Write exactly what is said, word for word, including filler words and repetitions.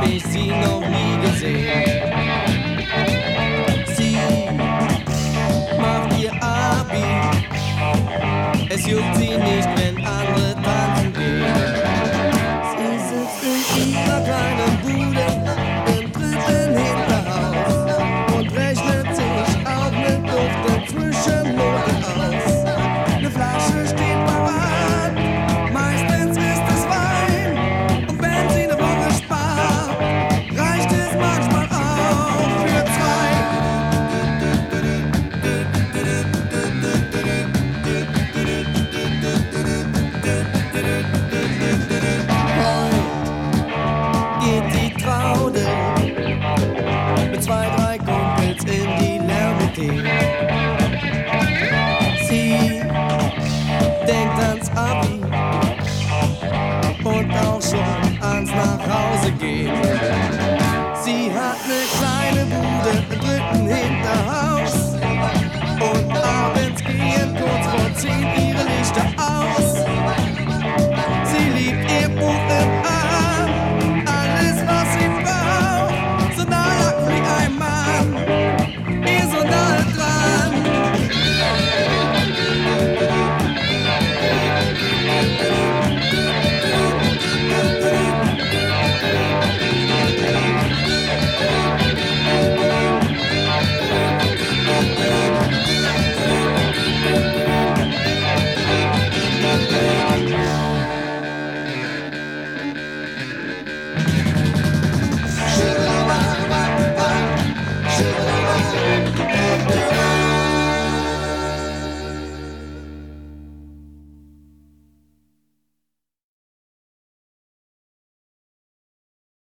hab ich sie noch nie gesehen. Sie macht ihr Abi, es juckt sie nicht, wenn andere tanzen gehen. Sie sitzt in ihrer kleinen Bude im dritten Hinterhaus und rechnet sich auch mit Duften zwischen Noten aus. Eine Flasche steht parat, meistens ist es Wein. Und wenn sie eine Woche spart, reicht es manchmal auch für zwei. Heute geht die Traude mit zwei, drei Kumpels in die Lärmethek. Sie denkt ans Abi und auch schon ans Nachhausegehen.